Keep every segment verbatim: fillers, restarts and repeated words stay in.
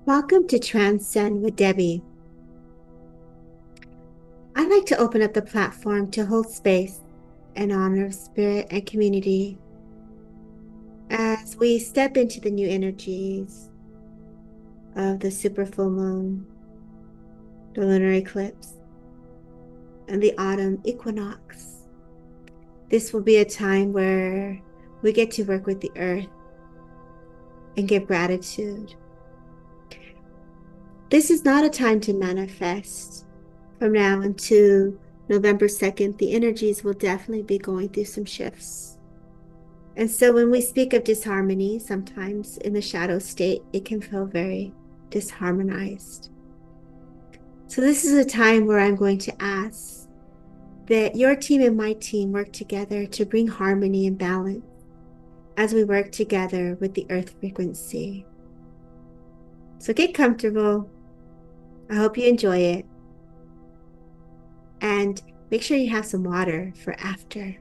Welcome to Transcend with Debbie. I'd like to open up the platform to hold space in honor of spirit and community as we step into the new energies of the super full moon, the lunar eclipse, and the autumn equinox. This will be a time where we get to work with the earth and give gratitude. This is not a time to manifest. From now until November second, the energies will definitely be going through some shifts. And so when we speak of disharmony, sometimes in the shadow state, it can feel very disharmonized. So this is a time where I'm going to ask that your team and my team work together to bring harmony and balance as we work together with the earth frequency. So get comfortable. I hope you enjoy it. And make sure you have some water for after.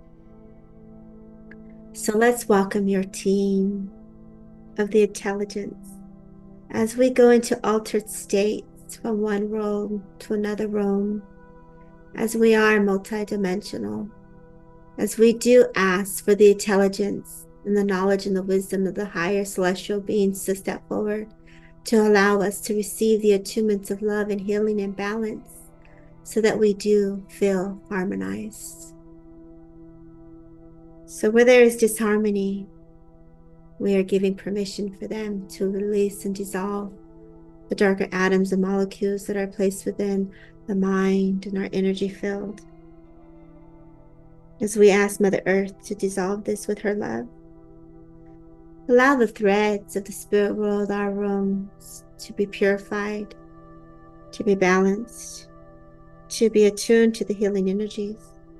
So let's welcome your team of the intelligence as we go into altered states from one realm to another realm, as we are multidimensional, as we do ask for the intelligence and the knowledge and the wisdom of the higher celestial beings to step forward to allow us to receive the attunements of love and healing and balance so that we do feel harmonized. So where there is disharmony, we are giving permission for them to release and dissolve the darker atoms and molecules that are placed within the mind and our energy field. As we ask Mother Earth to dissolve this with her love, allow the threads of the spirit world, our rooms, to be purified, to be balanced, to be attuned to the healing energies.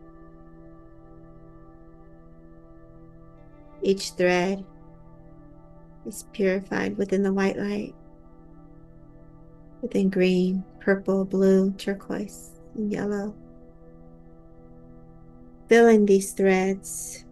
Each thread is purified within the white light, within green, purple, blue, turquoise, and yellow. Filling these threads,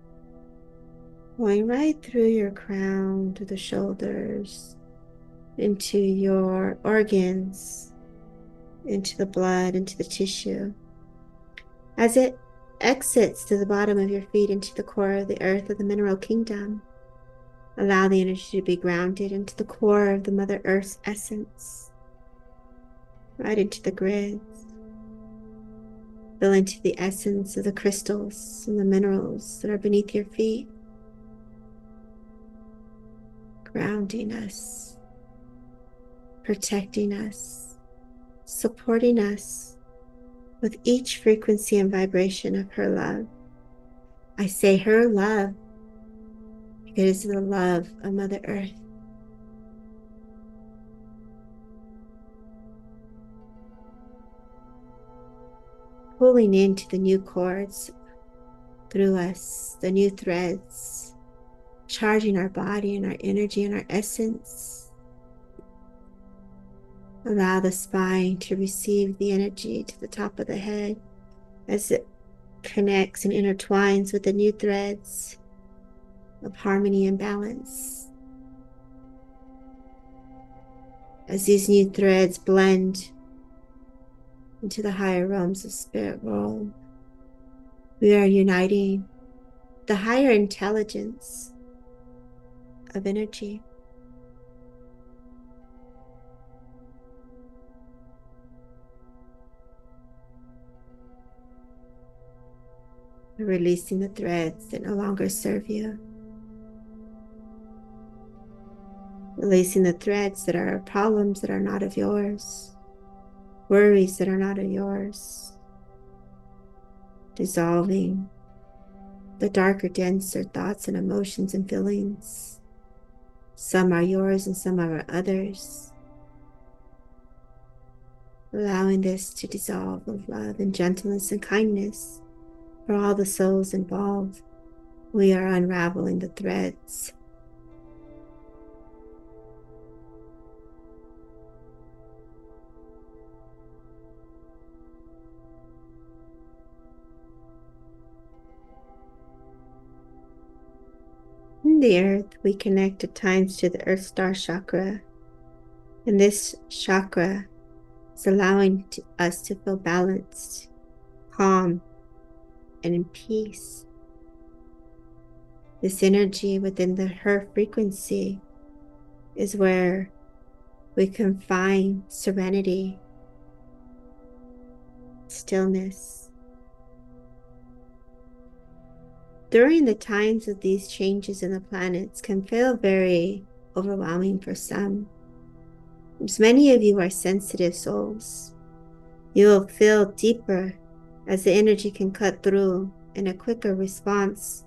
going right through your crown to the shoulders, into your organs, into the blood, into the tissue. As it exits to the bottom of your feet, into the core of the earth of the mineral kingdom, allow the energy to be grounded into the core of the Mother Earth's essence, right into the grids. Fill into the essence of the crystals and the minerals that are beneath your feet, grounding us, protecting us, supporting us with each frequency and vibration of her love. I say her love because it is the love of Mother Earth. Pulling into the new cords through us, the new threads, charging our body and our energy and our essence. Allow the spine to receive the energy to the top of the head as it connects and intertwines with the new threads of harmony and balance. As these new threads blend into the higher realms of spirit world, we are uniting the higher intelligence of energy. Releasing the threads that no longer serve you. Releasing the threads that are problems that are not of yours. Worries that are not of yours. Dissolving the darker, denser thoughts and emotions and feelings. Some are yours and some are others. Allowing this to dissolve with love and gentleness and kindness for all the souls involved. We are unraveling the threads. In the earth, we connect at times to the Earth Star Chakra, And this chakra is allowing to, us to feel balanced, calm, and in peace. This energy within the her frequency is where we can find serenity, stillness. During the times of these changes in the planets can feel very overwhelming for some. As many of you are sensitive souls, you will feel deeper as the energy can cut through in a quicker response.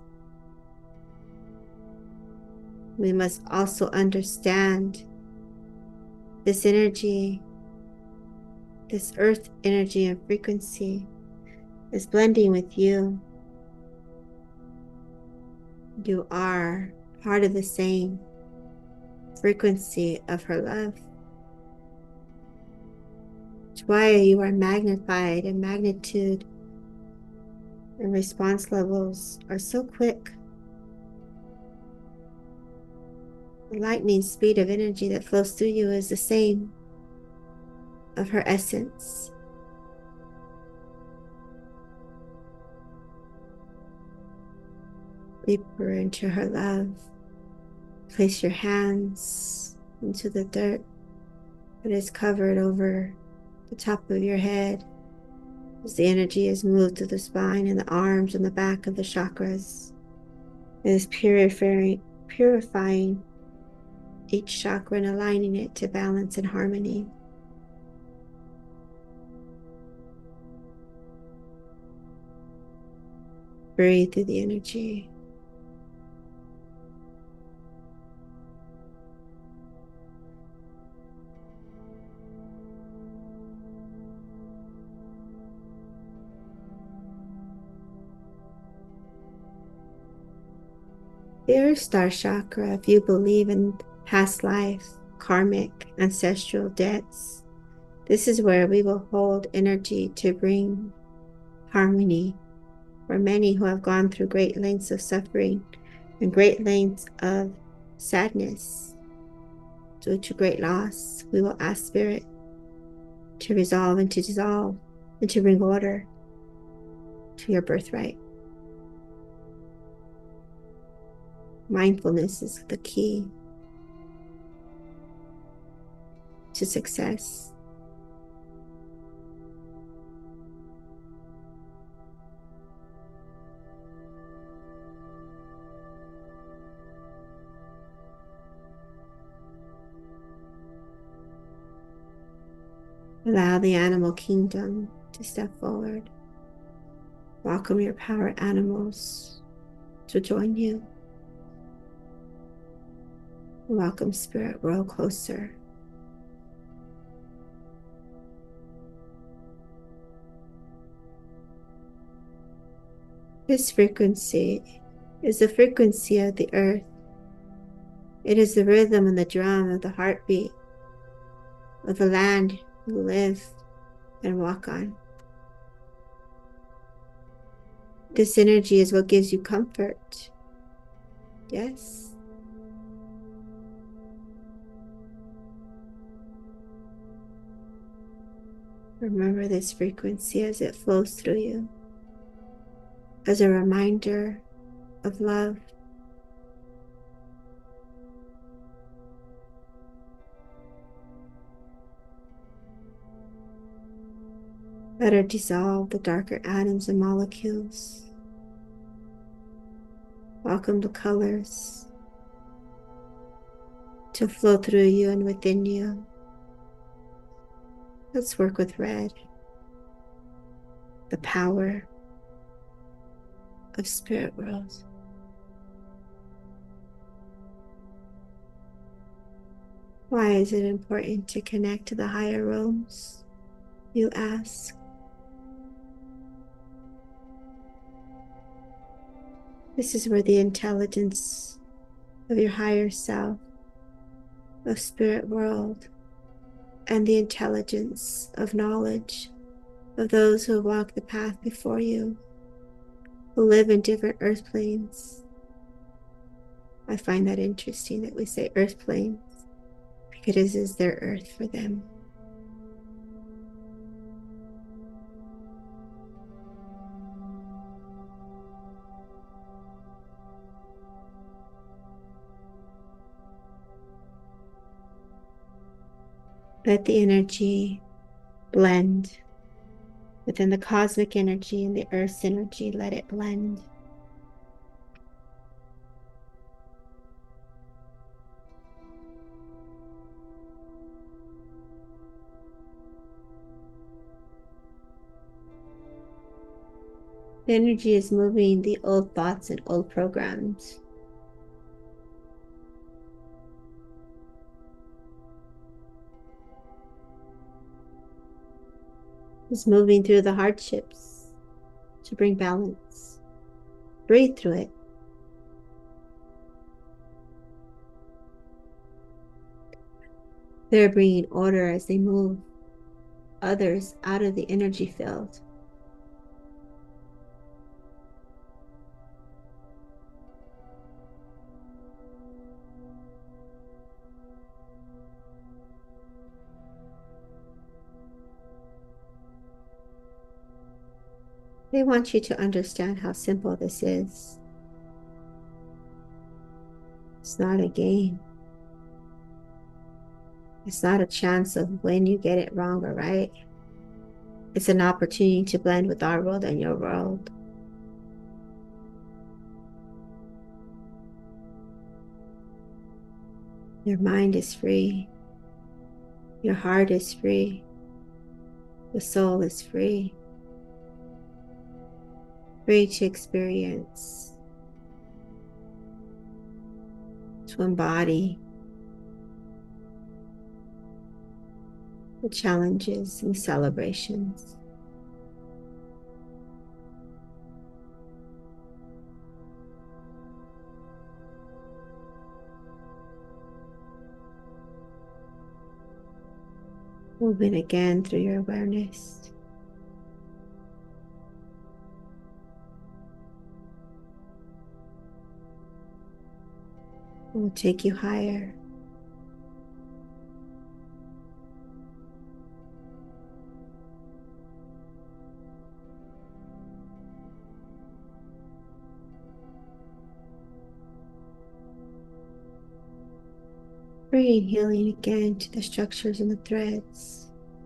We must also understand this energy, this earth energy and frequency is blending with you. You are part of the same frequency of her love. That's why you are magnified, and magnitude and response levels are so quick. The lightning speed of energy that flows through you is the same of her essence. Deeper into her love. Place your hands into the dirt that is covered over the top of your head as the energy is moved through the spine and the arms and the back of the chakras. It is purifying, purifying each chakra and aligning it to balance and harmony. Breathe through the energy. The Earth Star Chakra, if you believe in past life, karmic, ancestral debts, this is where we will hold energy to bring harmony for many who have gone through great lengths of suffering and great lengths of sadness due to great loss. We will ask Spirit to resolve and to dissolve and to bring order to your birthright. Mindfulness is the key to success. Allow the animal kingdom to step forward. Welcome your power animals to join you. Welcome Spirit World closer. This frequency is the frequency of the earth. It is the rhythm and the drum of the heartbeat of the land you live and walk on. This energy is what gives you comfort. Yes. Remember this frequency as it flows through you, as a reminder of love. Let her dissolve the darker atoms and molecules. Welcome the colors to flow through you and within you. Let's work with red, the power of Spirit World. Why is it important to connect to the higher realms, you ask? This is where the intelligence of your higher self, of Spirit World, and the intelligence of knowledge of those who walk the path before you, who live in different earth planes. I find that interesting that we say earth planes, it is, is their earth for them. Let the energy blend within the cosmic energy and the earth's energy. Let it blend. The energy is moving the old thoughts and old programs. It's moving through the hardships to bring balance. Breathe through it. They're bringing order as they move others out of the energy field. They want you to understand how simple this is. It's not a game. It's not a chance of when you get it wrong or right. It's an opportunity to blend with our world and your world. Your mind is free. Your heart is free. The soul is free. Free to experience, to embody the challenges and celebrations. Moving again through your awareness. It will take you higher. Bringing healing again to the structures and the threads.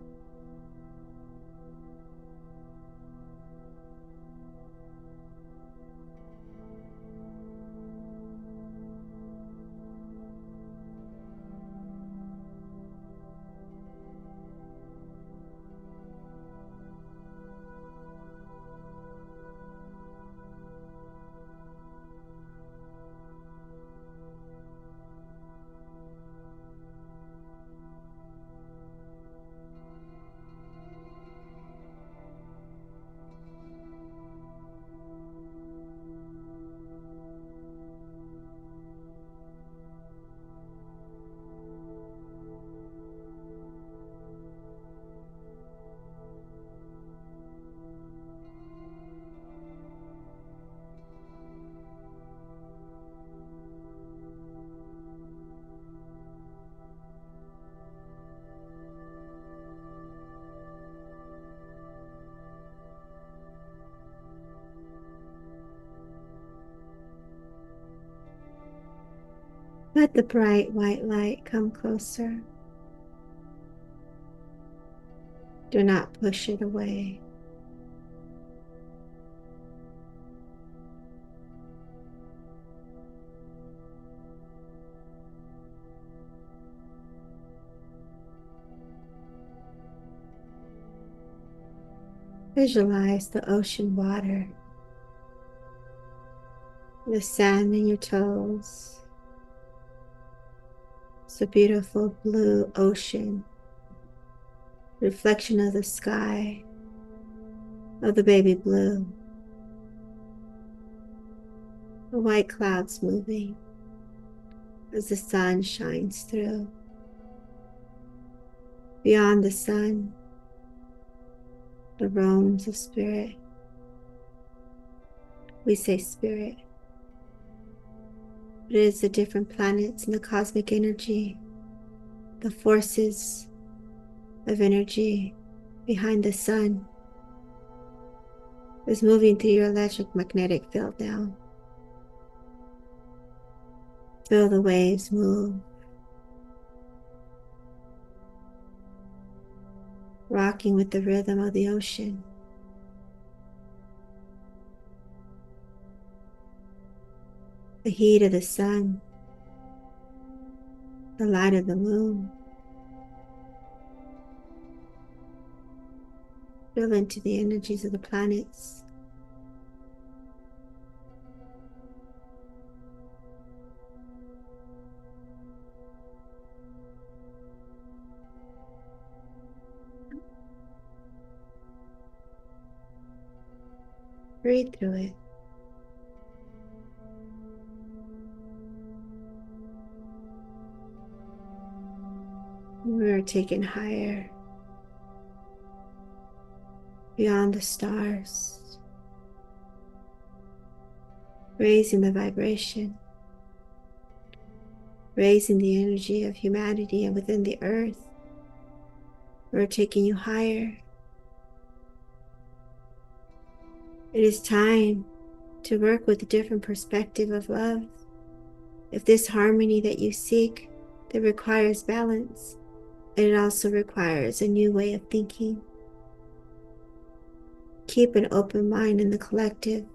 Let the bright white light come closer. Do not push it away. Visualize the ocean water, the sand in your toes. It's a beautiful blue ocean, reflection of the sky, of the baby blue. The white clouds moving as the sun shines through. Beyond the sun, the realms of spirit. We say spirit. It is the different planets in the cosmic energy the forces of energy behind the sun is moving through your electromagnetic field now. Feel the waves move, rocking with the rhythm of the ocean. The heat of the sun, the light of the moon. Feel into the energies of the planets. Breathe through it. We are taken higher, beyond the stars, raising the vibration, raising the energy of humanity and within the earth. We're taking you higher. It is time to work with a different perspective of love. If this harmony that you seek, that requires balance, it also requires a new way of thinking. Keep an open mind in the collective.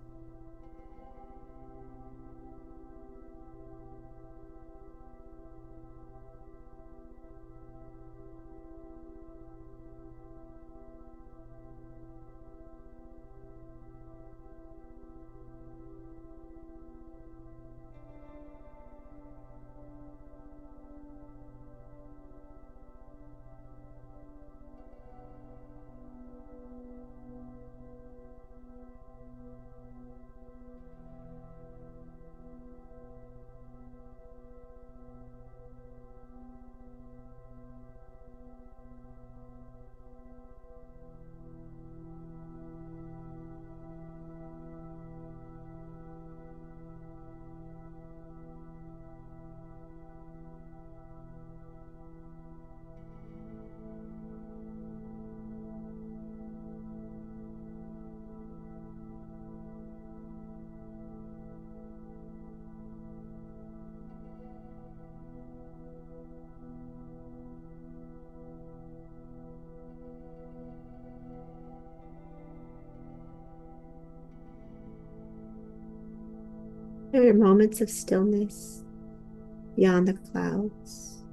There are moments of stillness beyond the clouds.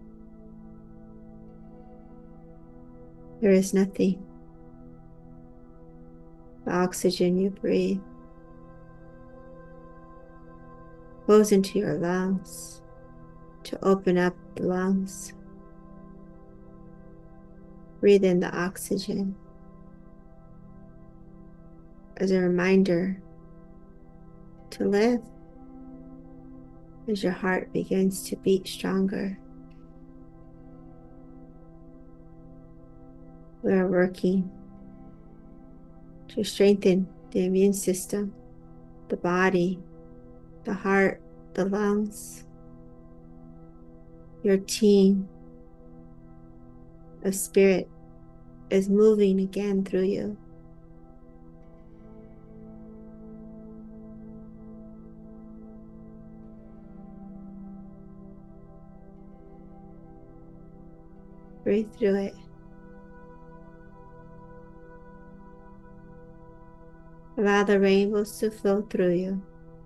There is nothing. The oxygen you breathe goes into your lungs to open up the lungs. Breathe in the oxygen as a reminder to live as your heart begins to beat stronger. We are working to strengthen the immune system, the body, the heart, the lungs. Your team of spirit is moving again through you. Breathe through it. Allow the rainbows to flow through you.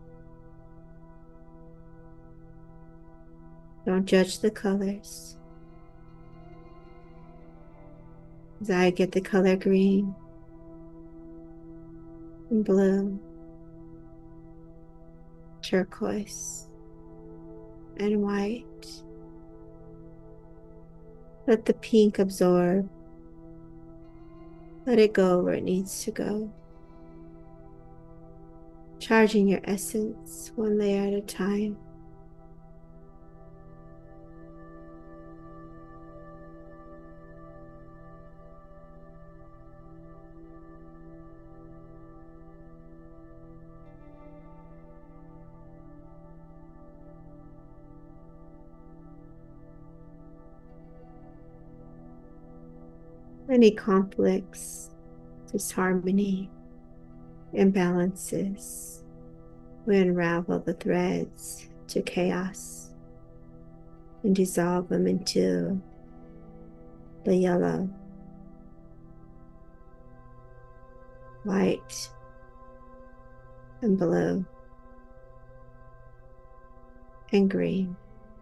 Don't judge the colors. As I get the color green and blue, turquoise and white. Let the pink absorb. Let it go where it needs to go. Charging your essence one layer at a time. any conflicts, disharmony, imbalances. We unravel the threads to chaos and dissolve them into the yellow, white, and blue, and green.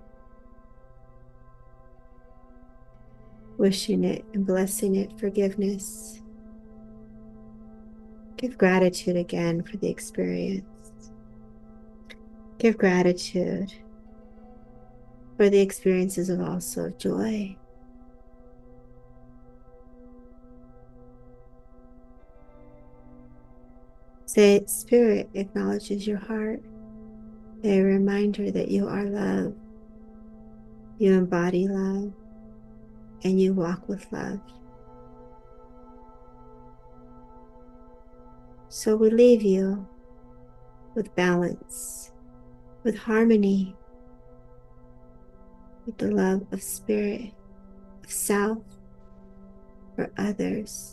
Wishing it and blessing it forgiveness. Give gratitude again for the experience. Give gratitude for the experiences of also of joy. Say, Spirit acknowledges your heart. A reminder that you are love. You embody love. And you walk with love. So we leave you with balance, with harmony, with the love of spirit, of self, for others,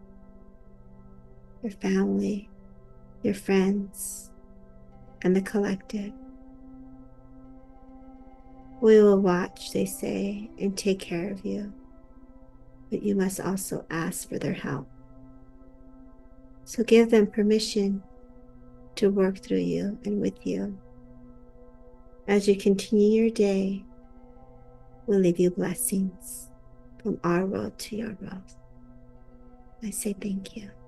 your family, your friends, and the collective. We will watch, they say, and take care of you, but you must also ask for their help. So give them permission to work through you and with you. As you continue your day, we'll leave you blessings from our world to your world. I say thank you.